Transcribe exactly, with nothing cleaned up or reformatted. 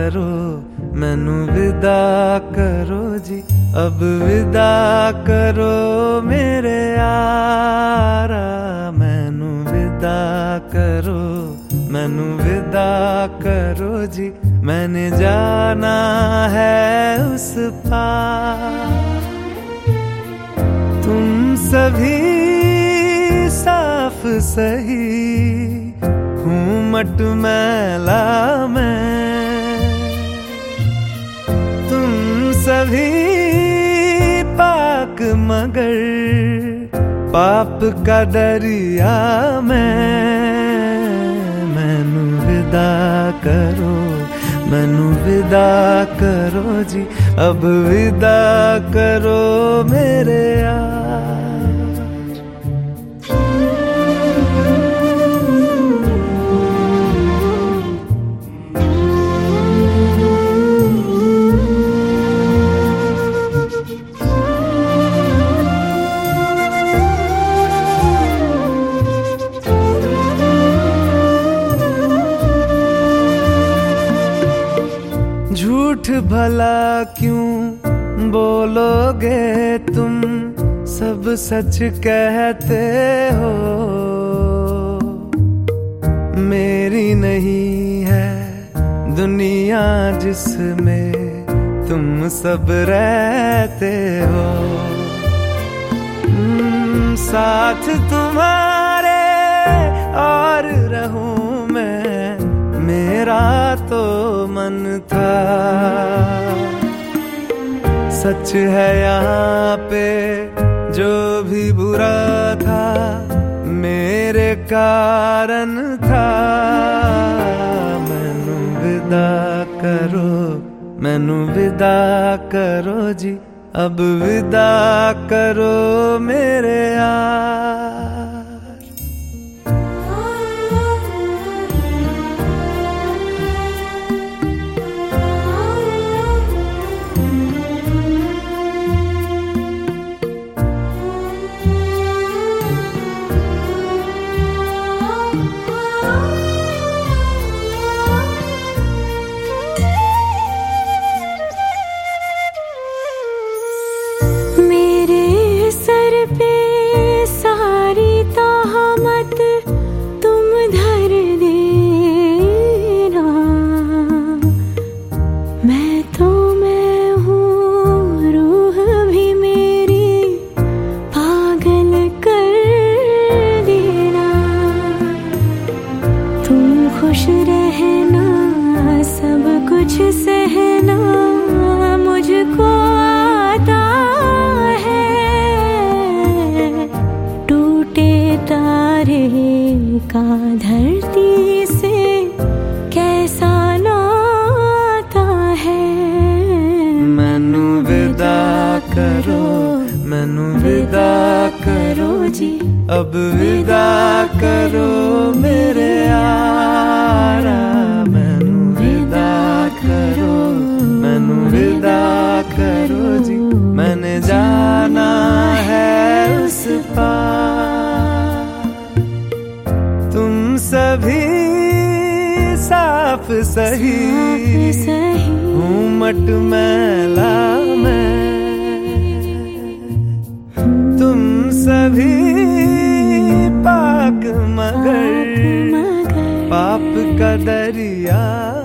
करो, मैनू विदा करो जी, अब विदा करो मेरे यारा, मैनू विदा करो, मैनू विदा करो जी, मैंने जाना है उस पार। तुम सभी साफ सही, हूँ मट मैला मैं, तुम सभी पाक मगर पाप का दरिया मैं। मैनू विदा करो, मैनू विदा करो जी, अब विदा करो मेरे यार। झूठ भला क्यों बोलोगे तुम, सब सच कहते हो। मेरी नहीं है दुनिया जिसमें तुम सब रहते हो। साथ तुम्हारे और रहूं मैं, मेरा तो मन था। सच है यहाँ पे जो भी बुरा था, मेरे कारण था। मैनू विदा करो, मैनू विदा करो जी, अब विदा करो मेरे यार। खुश रहना, सब कुछ सहना मुझको आता है। टूटे तारे का धरती से कैसा नाता है। मैनू विदा करो, मैनू विदा करो जी, अब विदा करो मेरे यारा। मैनू विदा करो, मैनू विदा करो जी, मैंने जाना है उस पार। तुम सभी साफ सही, हूँ मट मैला मैं, तुम सभी पाक मगर पाप का दरिया